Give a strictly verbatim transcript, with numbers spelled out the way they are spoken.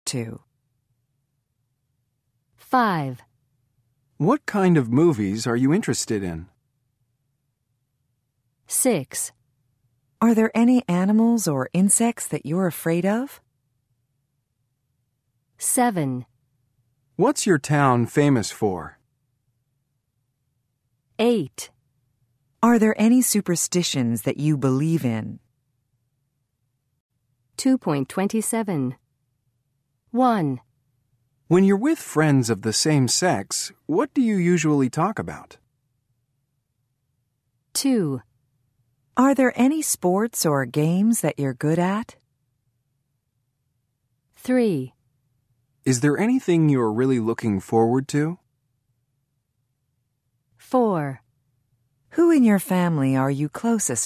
to? five. What kind of movies are you interested in? six. Are there any animals or insects that you're afraid of? seven. What's your town famous for? eight. Are there any superstitions that you believe in? two point two seven. one. When you're with friends of the same sex, what do you usually talk about? two. Are there any sports or games that you're good at? three. Is there anything you're really looking forward to? four. Who in your family are you closest